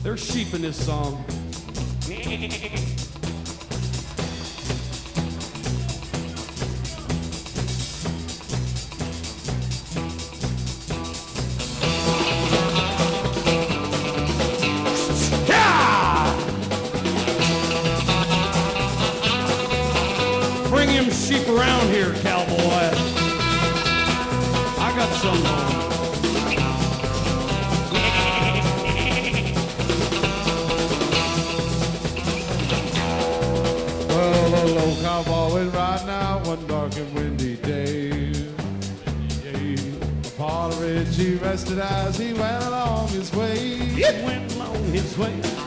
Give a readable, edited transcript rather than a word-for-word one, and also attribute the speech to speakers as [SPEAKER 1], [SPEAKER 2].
[SPEAKER 1] There's sheep in this song. Bring him sheep around here, cowboy. I got some on.
[SPEAKER 2] Well, the low cowboy went riding out one dark and windy day. Upon a ridge he rested as he went along his way.
[SPEAKER 1] He went along his way.